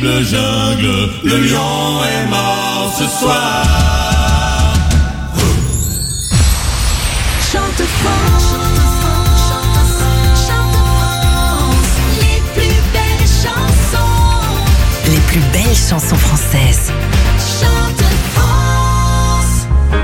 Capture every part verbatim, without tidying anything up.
terrible jungle, le lion est mort ce soir. Chante France, chante France, les plus belles chansons. Les plus belles chansons françaises. Chante France.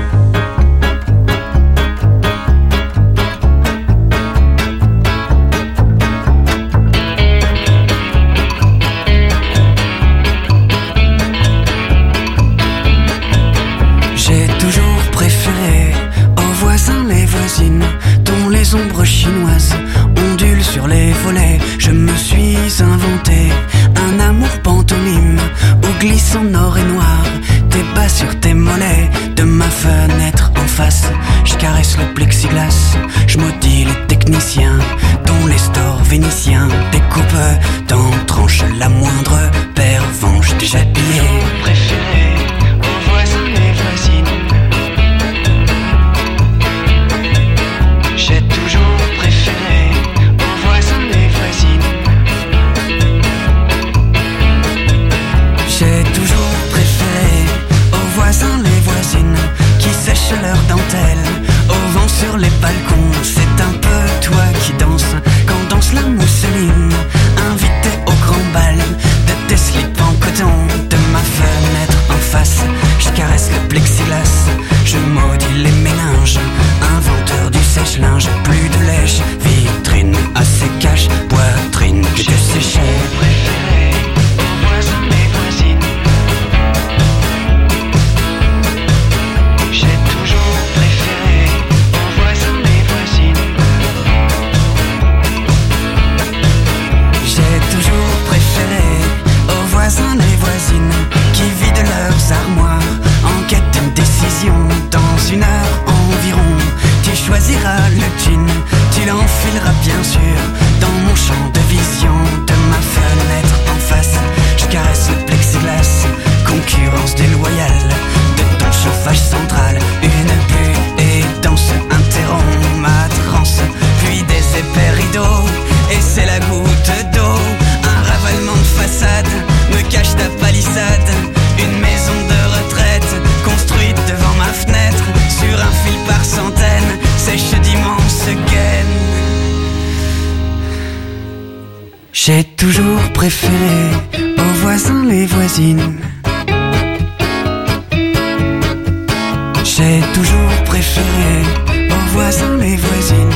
J'ai toujours préféré aux voisins les voisines dont les ombres chinoises ondulent sur les volets. Je me suis inventé un amour pantomime où glisse en or et noir tes bas sur tes mollets. De ma fenêtre en face, je caresse le plexiglas. Je maudis les techniciens dont les stores vénitiens découpent dans tranches la moindre pervenche déjà pillée. Préféré aux voisins les voisines. J'ai toujours préféré aux voisins les voisines. J'ai toujours préféré aux voisins les voisines qui sèchent leurs dentelles au vent sur les balcons. C'est un peu toi qui danses quand danse la mousseline. Invité au grand bal de tes slips en coton. De ma fenêtre en face, je caresse le plexiglas. Je maudis les méninges, inventeur du sèche-linge. Plus de lèche, vitrine assez cache, poitrine que tu séchais. Préféré aux voisins les voisines. J'ai toujours préféré aux voisins les voisines. J'ai toujours préféré aux voisins les voisines qui vident leurs armoires en quête d'une décision. Dans une heure environ, tu choisiras le jean, tu l'enfileras bien sûr dans mon champ de vision. De ma fenêtre en face, je caresse le plexiglas. Concurrence déloyale de ton chauffage central. Une bulle et danse interrompt ma transe. Puis des épais rideaux et c'est la goutte d'eau. Un ravalement de façade me cache ta palissade. Une maison de retraite construite devant ma fenêtre. Sur un fil par centaines sèche d'immenses gaines. J'ai toujours préféré aux voisins les voisines. J'ai toujours préféré aux voisins les voisines.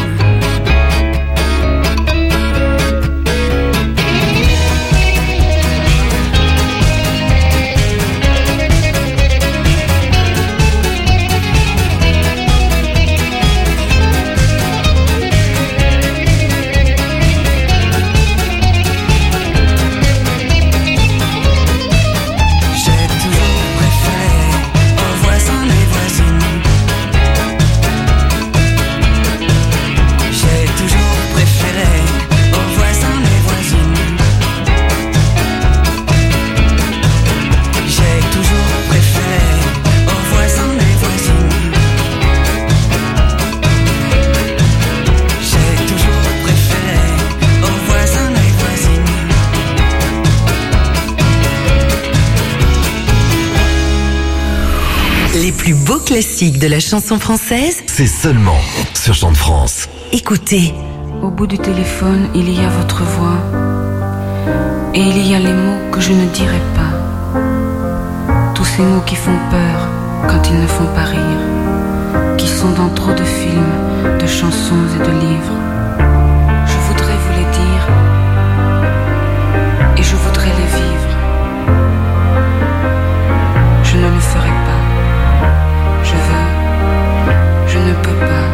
Classique de la chanson française, c'est seulement sur Chante France. Écoutez. Au bout du téléphone, il y a votre voix. Et il y a les mots que je ne dirai pas. Tous ces mots qui font peur quand ils ne font pas rire. Qui sont dans trop de films, de chansons et de livres. Je voudrais vous les dire. Et je voudrais les vivre. Je ne le ferai pas. Je veux, je ne peux pas.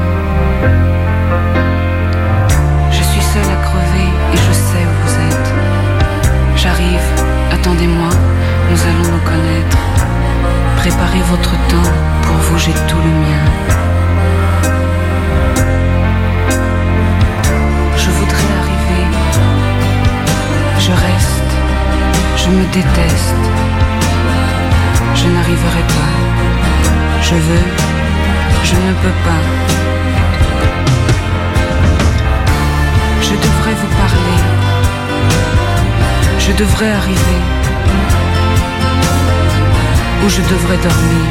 Je suis seule à crever et je sais où vous êtes. J'arrive, attendez-moi, nous allons nous connaître. Préparez votre temps, pour vous j'ai tout le mien. Je voudrais arriver. Je reste, je me déteste. Je n'arriverai pas. Je veux, je ne peux pas. Je devrais vous parler. Je devrais arriver. où je devrais dormir.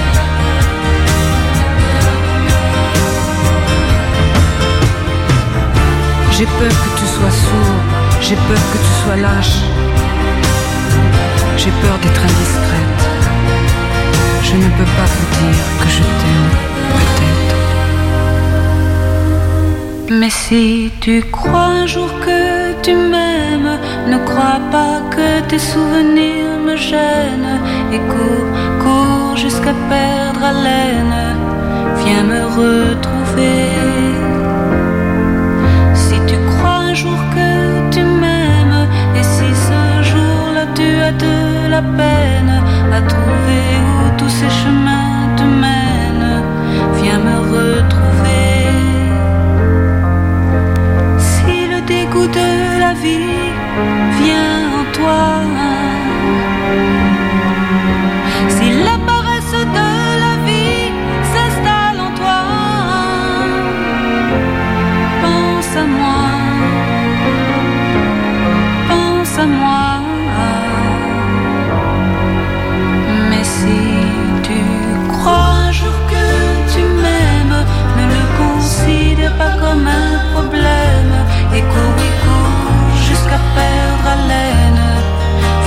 J'ai peur que tu sois sourd, j'ai peur que tu sois lâche. J'ai peur d'être indiscrète. Je ne peux pas vous dire que je t'aime, peut-être. Mais si tu crois un jour que tu m'aimes, ne crois pas que tes souvenirs me gênent. Et cours, cours jusqu'à perdre haleine. Viens me retrouver. Si tu crois un jour que tu m'aimes, et si ce jour-là tu as de la peine à trouver où tous ces chemins te mènent, viens me retrouver. Si le dégoût de la vie vient en toi, si la paresse de la vie s'installe en toi, pense à moi, pense à moi. Mais si tu crois un jour que tu m'aimes, ne le considère pas comme un problème. Et cours, et cours jusqu'à perdre haleine.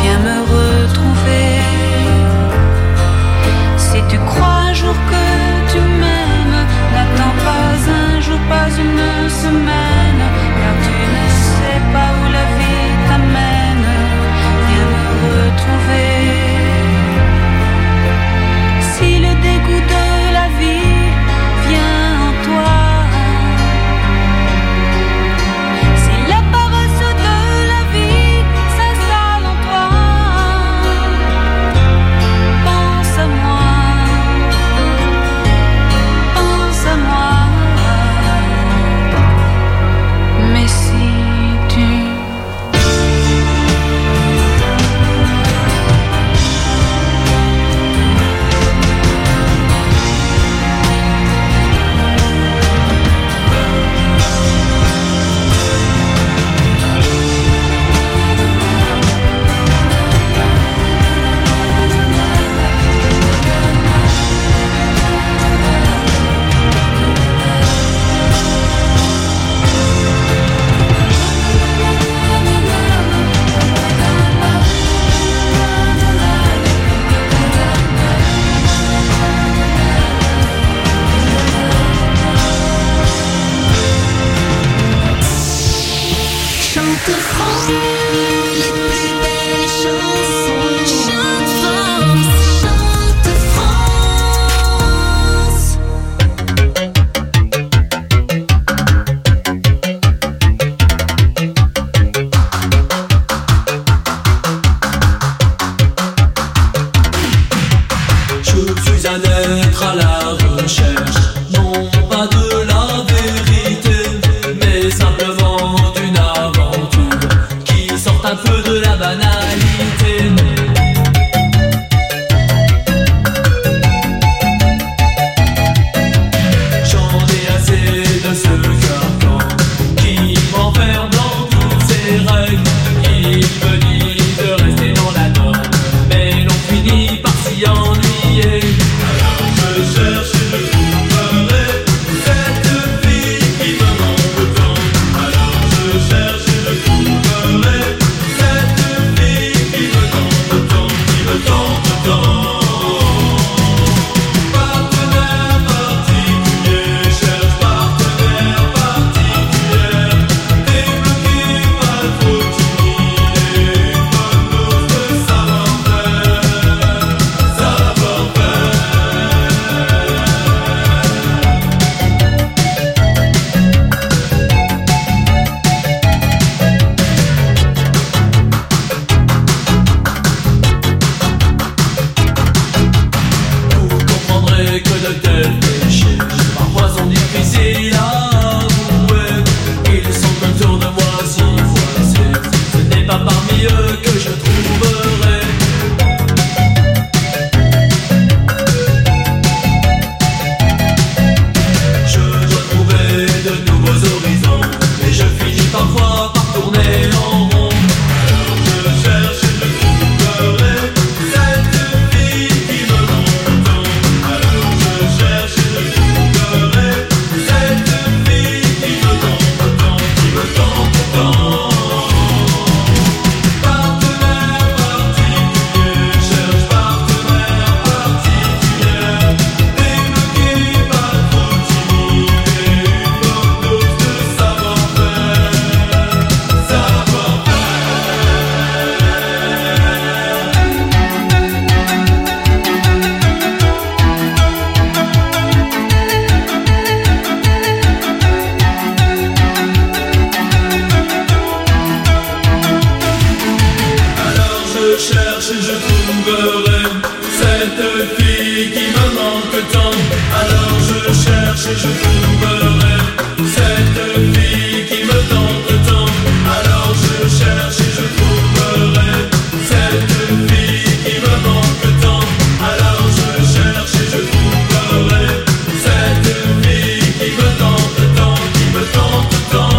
cherche et je trouverai cette fille qui me manque tant. Alors je cherche et je trouverai cette fille qui me tente tant. Alors je cherche et je trouverai cette fille qui me manque tant. Alors je cherche et je trouverai cette fille qui me tente tant, qui me tente tant.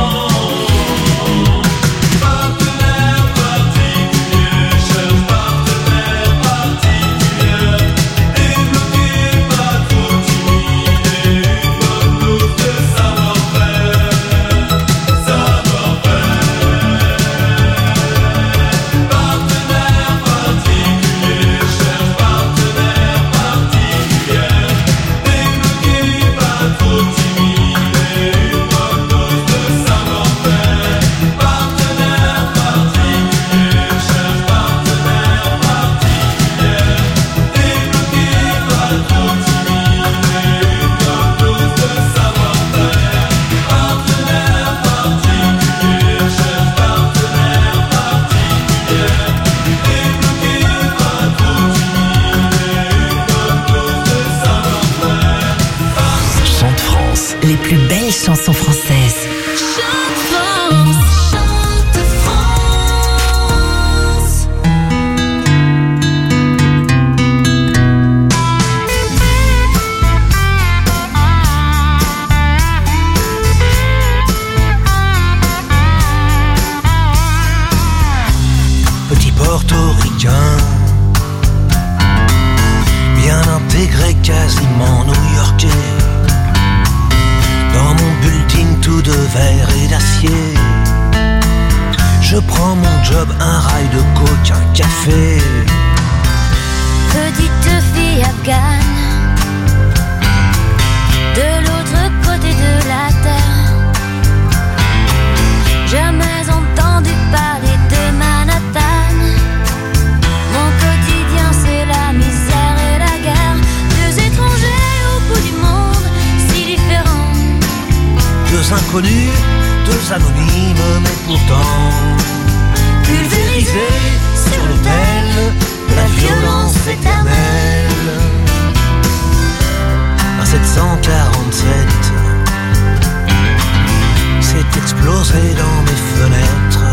Les plus belles chansons françaises. Chante France, chante France. Petit portoricain, bien intégré, quasiment new-yorkais. Dans mon building tout de verre et d'acier, je prends mon job, un rail de coke, un café. Petite fille afghane, de l'autre côté de la terre. Jamais entendu parler de Manhattan. Mon quotidien c'est la misère et la guerre. Deux étrangers au bout du monde, si différents. Deux inconnus, deux anonymes, mais pourtant pulvérisés sur l'autel de la violence éternelle. Un sept cent quarante-sept s'est explosé dans mes fenêtres.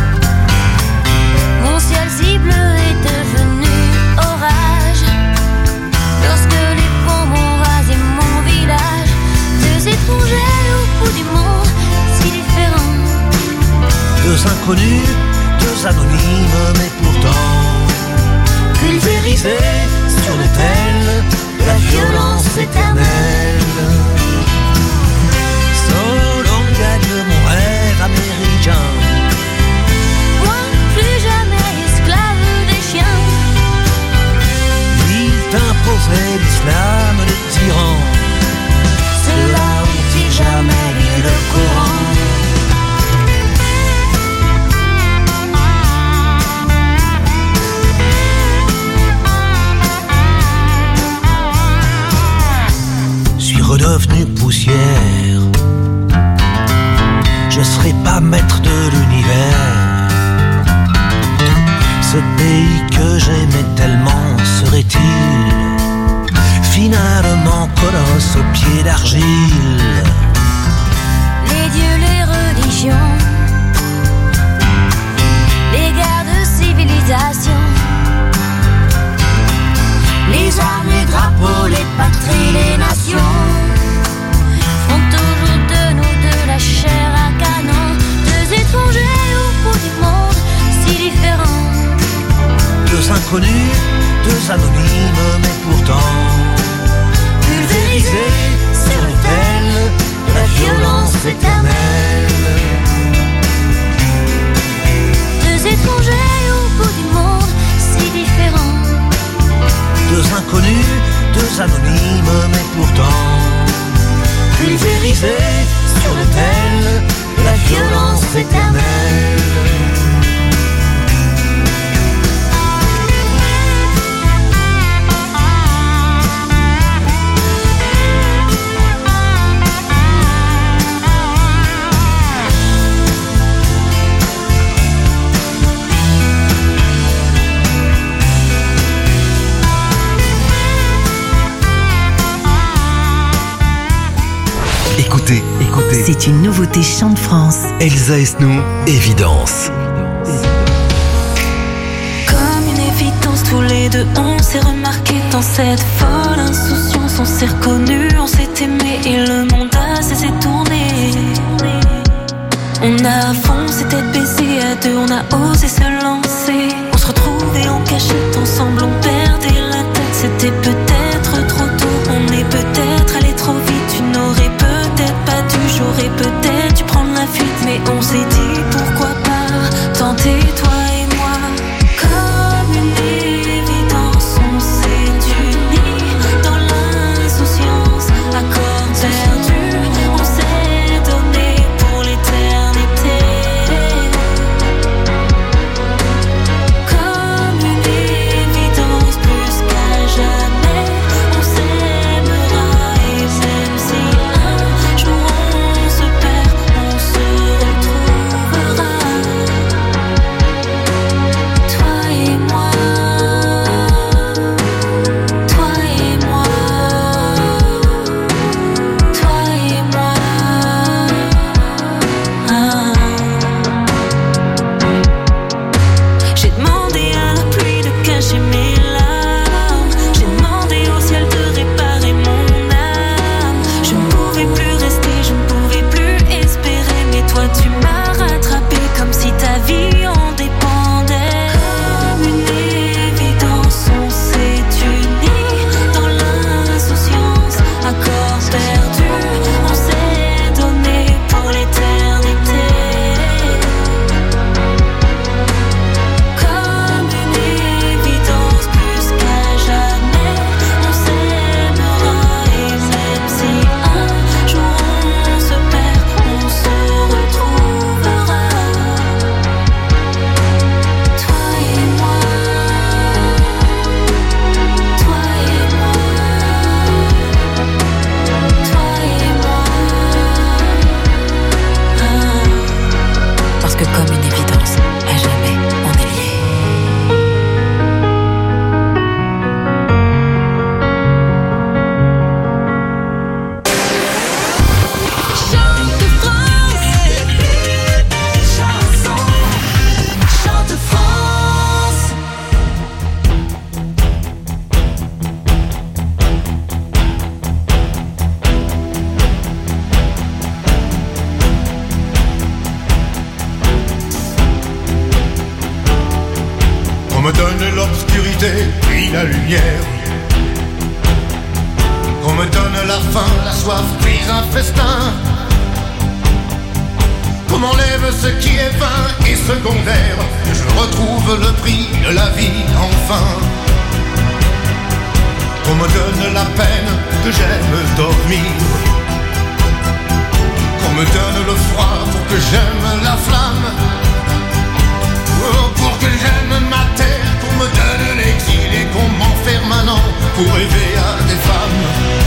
Mon ciel si bleu est devenu orage lorsque les bombes ont rasé mon village. Deux étrangers au bout du monde, si différents. Deux inconnus, deux anonymes, mais pourtant pulvérisés sur l'autel de la violence éternelle. So long adieu mon rêve américain. Moi, plus jamais esclave des chiens. Il t'imposerait l'islam des tyrans. Ceux-là ont-ils jamais lu le Coran? Suis redevenu poussière. Je serai pas maître de l'univers. Ce pays que j'aimais tellement serait-il finalement colosse aux pieds d'argile? Les dieux, les religions, les guerres de civilisation, les armes, les drapeaux, les patries, les nations font toujours de nous de la chair à canon. Deux étrangers au bout du monde, si différents. Deux inconnus, deux anonymes, mais pourtant pulvérisés sur l'autel de la violence éternelle. Deux étrangers au bout du monde, si différents. Deux inconnus, deux anonymes, mais pourtant pulvérisés sur l'autel de la violence éternelle. nouveauté. C'est une nouveauté Chant de France. Elsa Esnou, Évidence. Comme une évidence, tous les deux on s'est remarqué dans cette folle insouciance. On s'est reconnu, on s'est aimé et le monde a cessé de tourner. On a foncé tête baissée à deux, on a osé se lancer. On se retrouvait en cachette, ensemble on perdait la tête. C'était peut-être trop tôt, on est peut-être allé trop vite. Tu n'aurais peut-être pas dû, j'aurais peut-être dû prendre la fuite. Mais on s'est dit pourquoi pas tenter toi et moi. Comme une évidence, on s'est unis dans l'insouciance. Accord perdu, on s'est donné pour l'éternité. Comme une évidence, plus qu'à jamais, on s'aimera. Et même si un jour on se perd, on se retrouvera. Toi et moi, toi et moi, toi et moi. Ah. J'ai demandé à la pluie de cacher mes larmes. J'ai demandé au ciel de réparer mon âme. Je ne pouvais plus rester, je ne pouvais plus espérer. Mais toi tu m'as rattrapé comme si ta vie en dépendait. Comme une évidence, on s'est unis dans l'insouciance. Accord perdu, on s'est donné pour l'éternité. Comme une évidence, plus qu'à jamais, on s'aimera. Et même si un jour on se perd, on se retrouvera. Toi et moi, toi et moi, toi et moi. Ah. Parce que comme une évidence, à jamais on est liés. Chante de France, chanson, chante de France. On me donne l'obscurité puis la lumière. On me donne la faim, la soif puis un festin. Qu'on m'enlève ce qui est vain et secondaire. Que je retrouve le prix de la vie enfin. Qu'on me donne la peine que j'aime dormir. Qu'on me donne le froid pour que j'aime la flamme. Oh, pour que j'aime ma terre, qu'on me donne l'exil et qu'on m'enferme maintenant pour rêver à des femmes.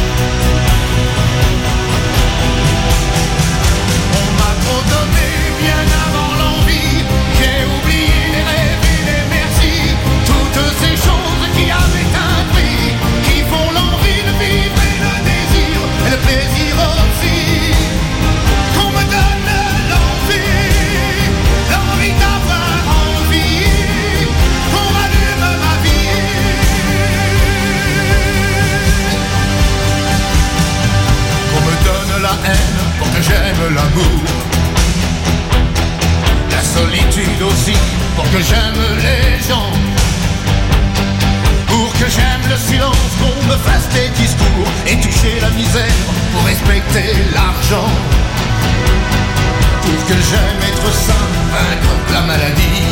On m'a trop donné bien avant l'envie. J'ai oublié les rêves et les merci. Toutes ces choses qui avaient un prix, qui font l'envie de vivre et le désir et le plaisir aussi. Qu'on me donne l'envie, l'envie d'avoir envie, qu'on rallume ma vie. Qu'on me donne la haine pour que j'aime l'amour. La solitude aussi pour que j'aime les gens. Pour que j'aime le silence, qu'on me fasse des discours et toucher la misère pour respecter l'argent. Pour que j'aime être sain, vaincre la maladie.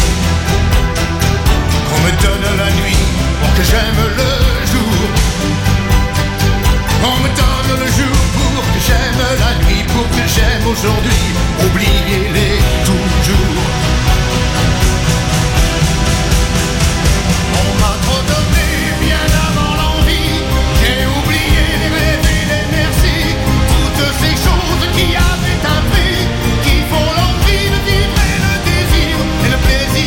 Qu'on me donne la nuit pour que j'aime le jour. On me donne le jour pour que j'aime la nuit, pour que j'aime aujourd'hui, oubliez-les toujours. On m'a trop donné bien avant l'envie. J'ai oublié les rêves et les merci. Toutes ces choses qui avaient un prix, qui font l'envie de vivre et le désir et le plaisir.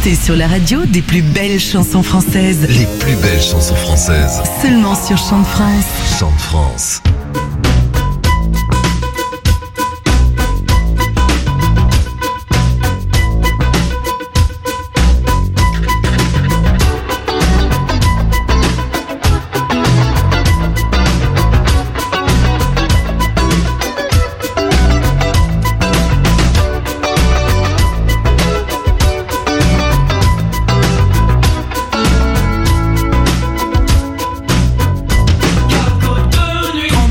restez sur la radio des plus belles chansons françaises. Les plus belles chansons françaises. Seulement sur Chant de France. Chant de France. Quatre côtes de nuit.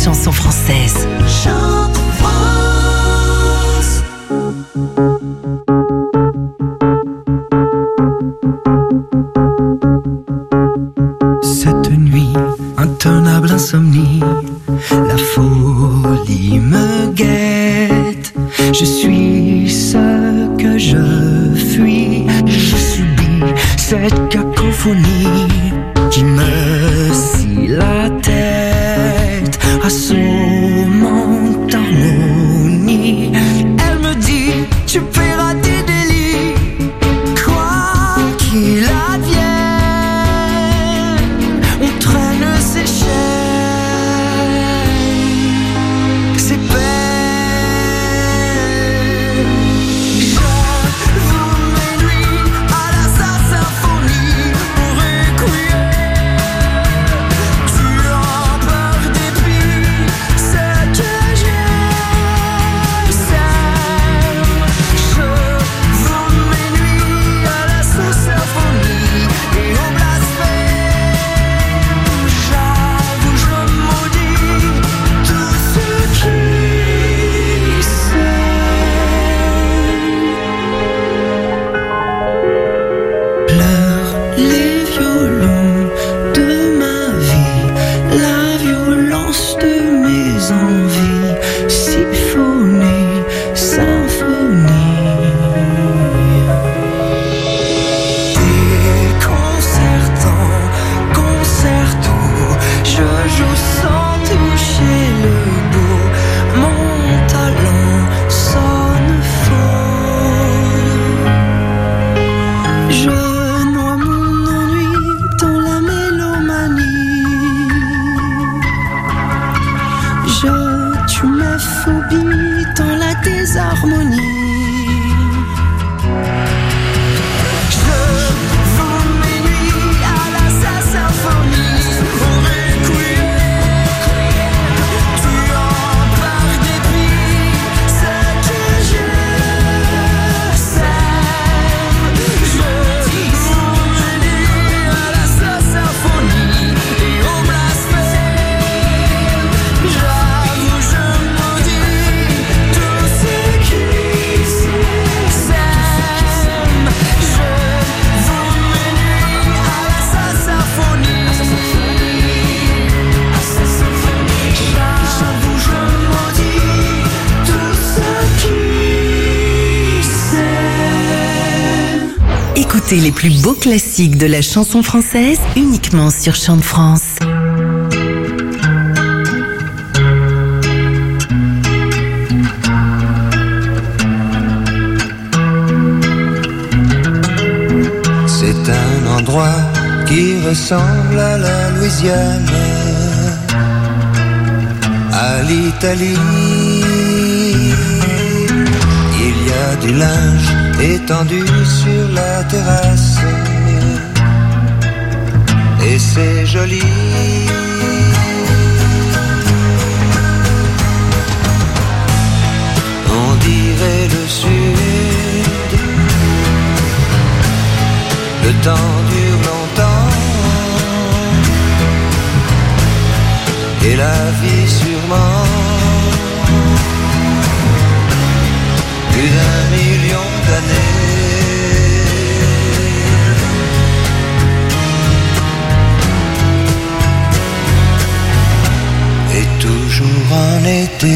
chansons françaises. Chante France. Cette nuit, intenable insomnie, la folie me guette. Je suis ce que je fuis. Je subis cette cacophonie qui me scie la tête, assommant harmonie. Elle me dit, tu paieras tes délits, quoi qu'il advienne. On traîne ses chaînes, ses peines. J'avoue mes nuits à la sa symphonie pour requiem. Tu en peur dépit, ce que j'aime, j'aime. J'avoue mes nuits à la sa symphonie et au blasphème. J'avoue, je maudis tout ce qui pleurent les violons de ma vie, la violence de mes envies, symphonie, symphonie. Déconcertant, concerto, je joue sans toucher le bout. Mon talent sonne faux. Je noie mon ennui dans la mélomanie. Je tue mes phobies dans la désharmonie. Je vends mes nuits à la sa symphonie pour requiem. Tu en par dépit, ce que je sème. Je vends mes nuits à la sa symphonie et au blasphème. J'avoue, je maudis tout ce qui s'aime. Je vends mes nuits à la sa symphonie. J'avoue, je maudis tout ce qui s'aime. Écoutez les plus beaux classiques de la chanson française uniquement sur Chante France. C'est un endroit qui ressemble à la Louisiane, à l'Italie. Il y a du linge étendu sur la terrasse, et c'est joli. On dirait le sud. Le temps dure longtemps, et la vie sûrement. Plus d'un million d'années. Et toujours en été.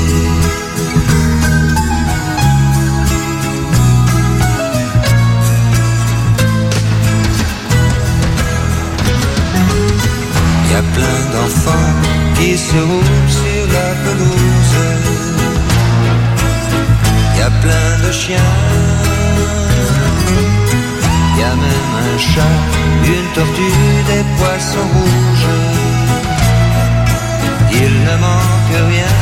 Y a plein d'enfants qui se roulent sur la pelouse. Y a plein de chiens. Y a même un chat, une tortue, des poissons rouges. Il ne manque rien.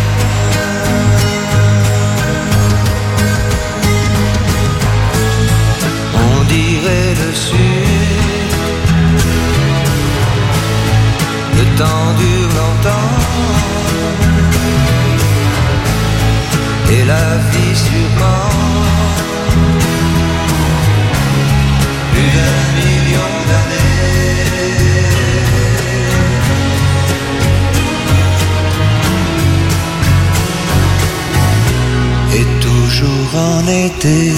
On dirait le sud. Le temps dure longtemps, et la vie sûrement. Plus d'un million d'années. en été.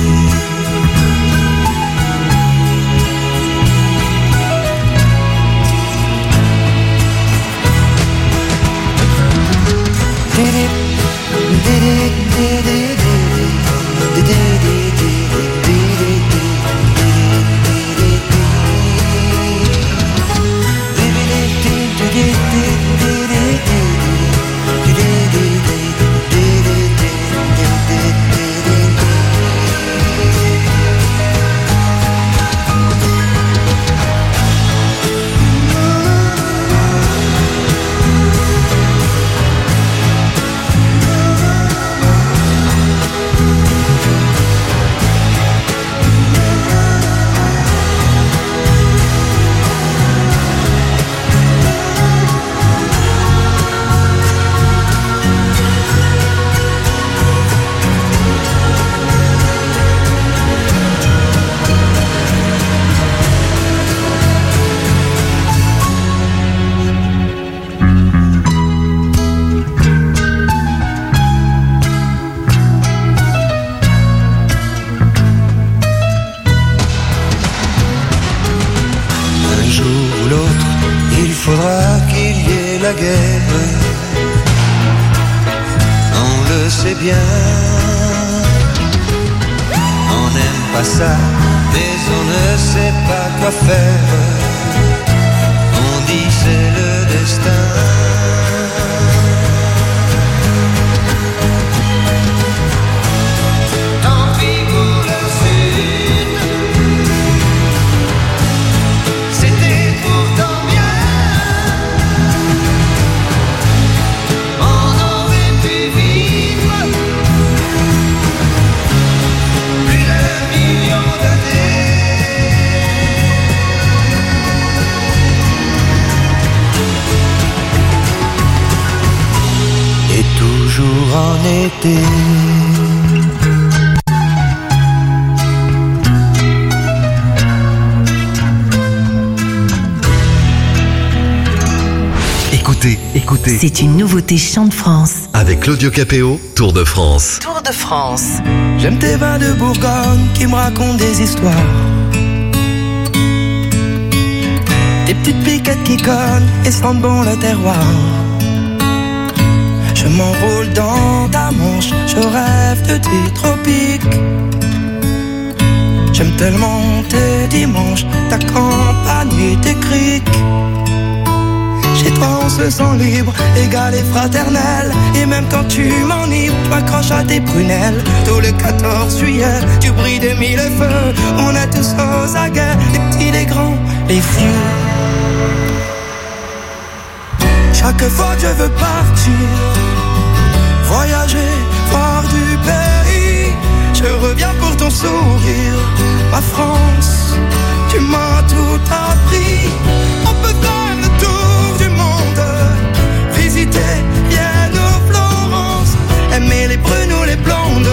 C'est une nouveauté Chant de France. Avec Claudio Capéo, Tour de France. Tour de France. J'aime tes vins de Bourgogne qui me racontent des histoires. Tes petites piquettes qui cognent et sentent bon le terroir. Je m'enroule dans ta manche, je rêve de tes tropiques. J'aime tellement tes dimanches, ta campagne et tes criques. Chez toi on se sent libre, égal et fraternel. Et même quand tu m'enivres, tu accroches à tes prunelles. Tout le quatorze juillet, tu brilles des mille feux. On est tous aux aguets, les petits, les grands, les vieux. Chaque fois que je veux partir, voyager, voir du pays, je reviens pour ton sourire. Ma France, tu m'as tout appris. On peut faire le tour du monde, visiter Vienne ou Florence, aimer les brunes ou les blondes.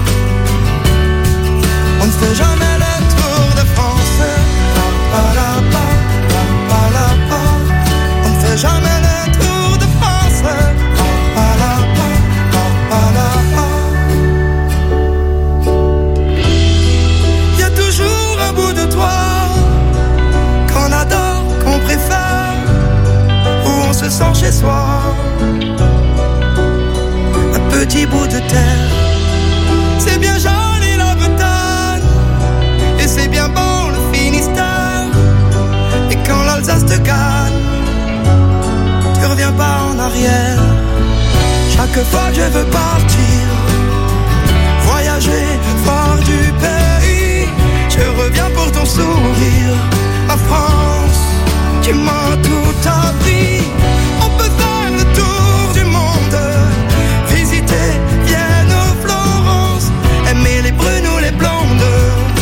On ne fait jamais le tour de France. Pa, pa, la, pa, pa, pa, la, pa. On ne fait jamais le tour de France. Pa, pa, la, pa, pa, pa, la, pa. Y a toujours un bout de toi qu'on adore, qu'on préfère, où on se sent chez soi. Un petit bout de terre, c'est bien joli la Bretagne, et c'est bien bon le Finistère. Et quand l'Alsace te gagne, tu reviens pas en arrière. Chaque fois que je veux partir, voyager, voir du pays, je reviens pour ton sourire. Ma France, tu m'as tout appris. On peut faire le tour du monde, visiter Vienne ou Florence, aimer les brunes ou les blondes.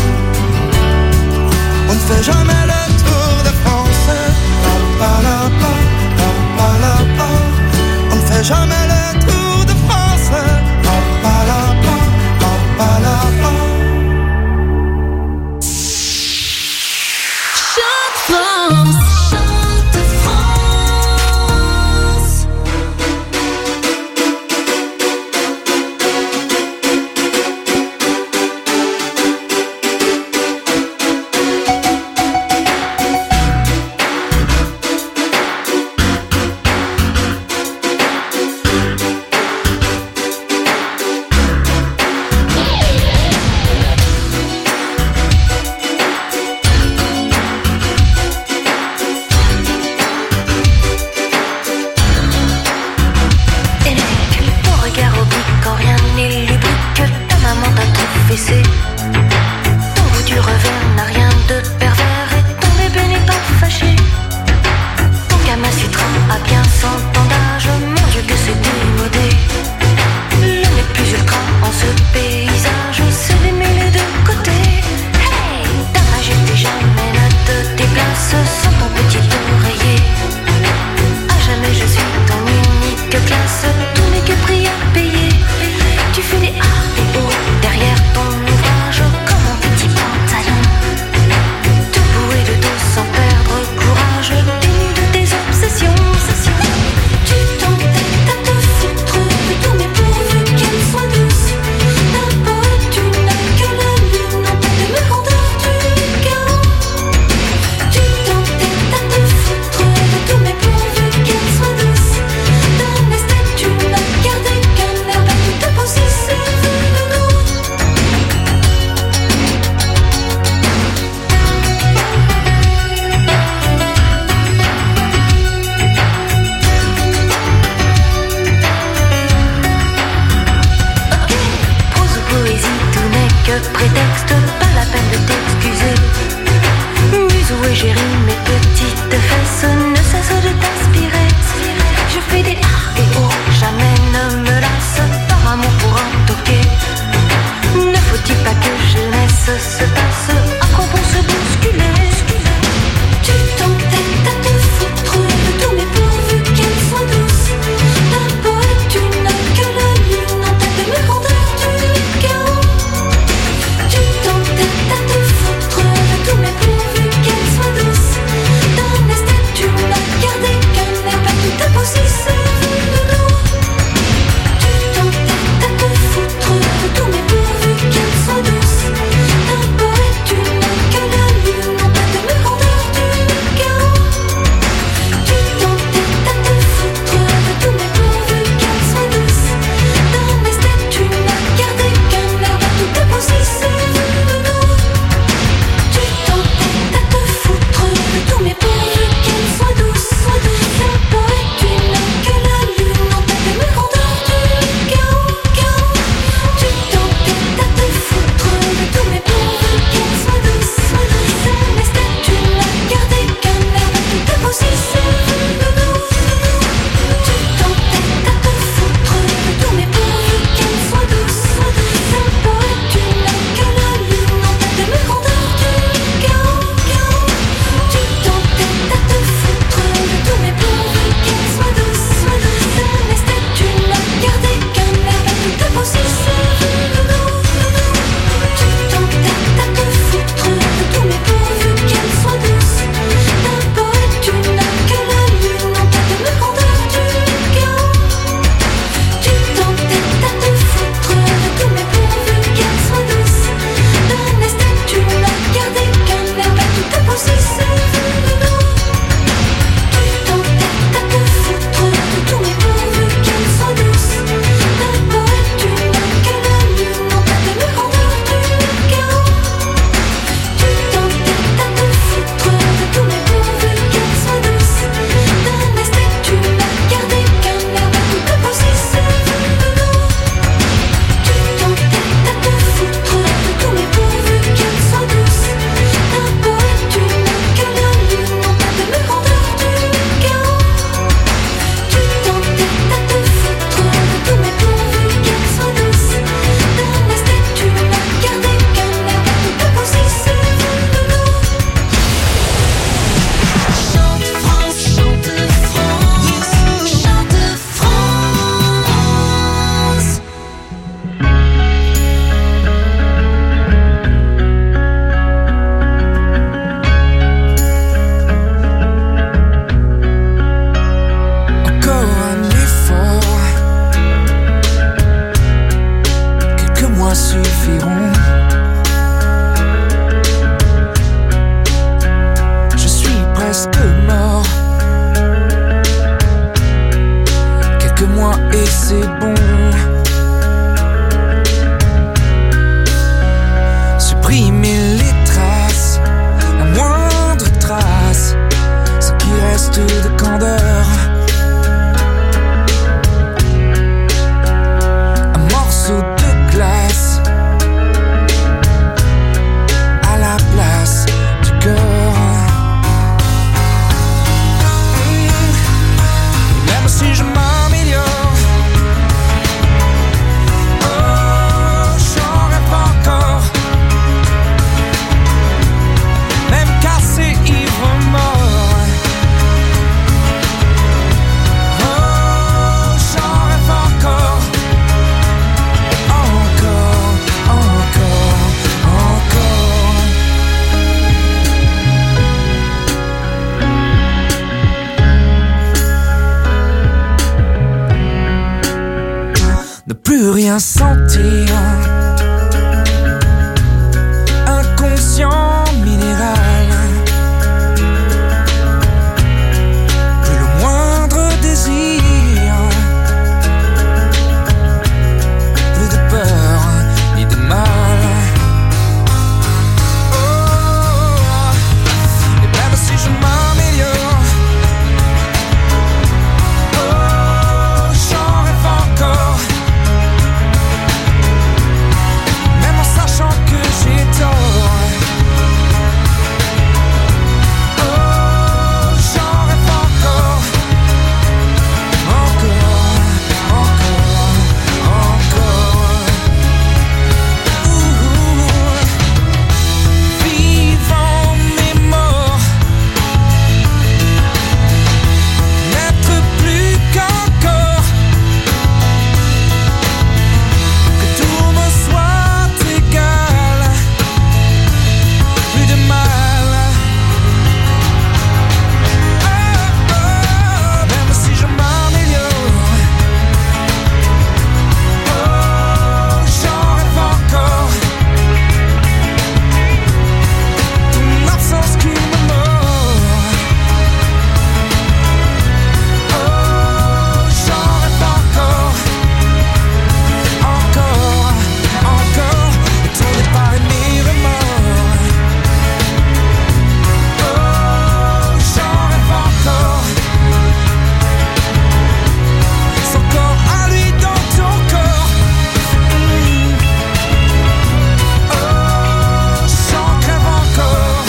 On ne fait jamais le tour de France. Pa, pa, la, pa, pa, pa, la, pa. On ne fait jamais le tour de France. Pa, pa, la, pa, pa, pa, la, pa. que moi et c'est bon. Supprimer les traces, la moindre trace, ce qui reste de candeur. Un morceau de glace à la place du cœur. Même si je m'améliore, oh, j'en rêve encore. Même cassé, ivre, mort, oh, j'en rêve encore. Encore, encore, encore. Ne plus rien sentir, inconscient minéral. Plus le moindre désir, plus de peur ni de mal. Oh, et même si je m'améliore, oh, j'en rêve encore. Même en sachant que j'ai tort, oh, j'en rêve encore. Encore, encore, encore. Ouh. Vivant mais mort, n'être plus qu'un corps, que tout me soit égal, plus de mal. Oh, oh, même si je m'améliore, oh, j'en rêve encore. Ton absence qui me mord, oh, j'en rêve encore. Encore, encore, et ton départ et mes remords, oh, j'en rêve encore. Son corps à lui dans ton corps, mm. Oh, j'en crève encore.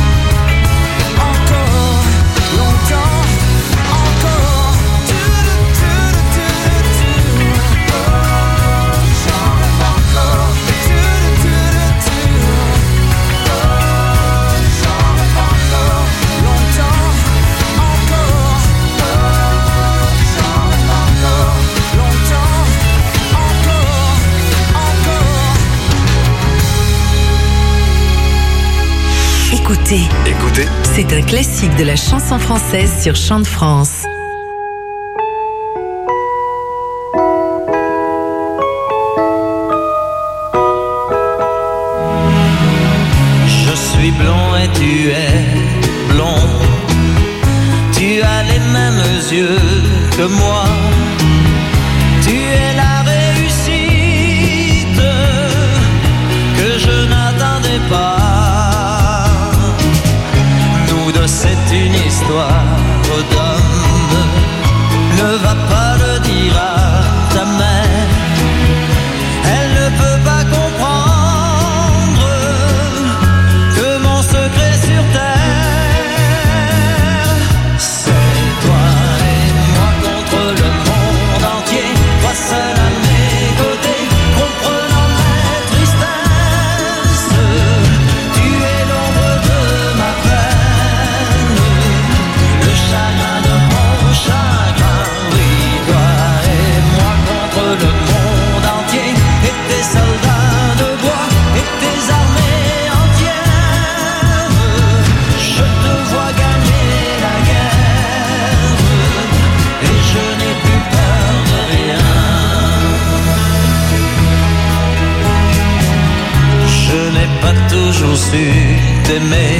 Encore, longtemps, encore. Tu-tu-tu-tu-tu. Oh, j'en rêve encore. Tu-tu-tu-tu. Oh, j'en rêve encore. Longtemps, encore. Oh, j'en rêve encore. Longtemps, encore, encore. Écoutez, Écoutez, c'est un classique de la chanson française sur Chant de France. Je suis blond et tu es blond. Tu as les mêmes yeux que moi. Tu es la réussite que je n'attendais pas. Nous deux, c'est une histoire d'homme. Ne va pas le dire à ta mère. Elle ne peut pas comprendre que mon secret sur terre, c'est toi et moi contre le monde entier. Toi seul à mes côtés, comprenant mes tristesses. Tu es l'ombre de ma peine, le chagrin de mon chagrin. Oui, toi et moi contre le monde entier, et tes soldats de bois, et tes armées entières. Je te vois gagner la guerre, et je n'ai plus peur de rien. Je n'ai pas toujours su t'aimer.